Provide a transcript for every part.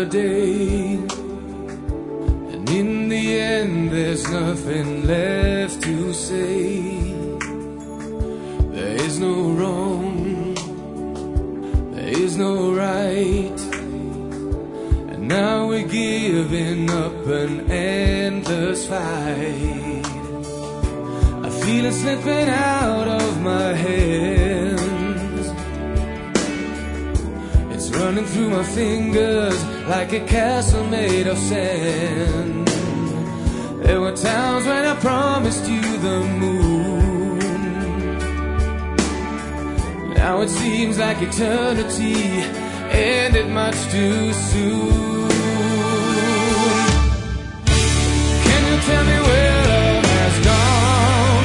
another day, and in the end there's nothing left to say. There is no wrong, there is no right, and now we're giving up an endless fight. I feel it slipping out of my hands, it's running through my fingers like a castle made of sand. There were times when I promised you the moon, now it seems like eternity ended much too soon. Can you tell me where love has gone?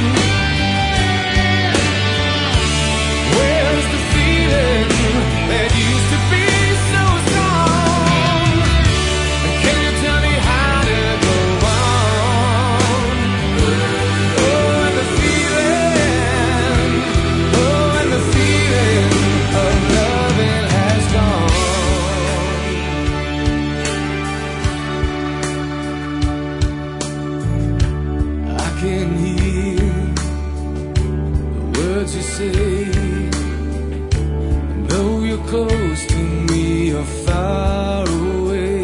Where's the feeling that used to be so strong? Can you tell me how to go on? Oh, and the feeling, oh, and the feeling of loving has gone. I can hear the words you say, and though you're close to me, you're far away.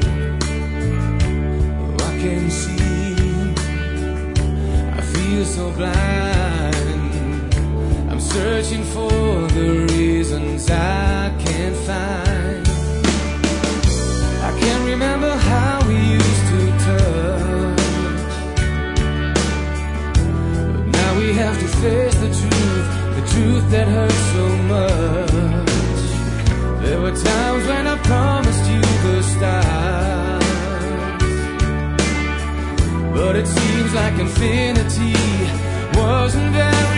Oh, I can see, I feel so blind, I'm searching for the reasons I can't find. I can't remember how we used to touch, but now we have to face the truth that hurts so much. There were times when I promised you the stars, but it seems like infinity wasn't very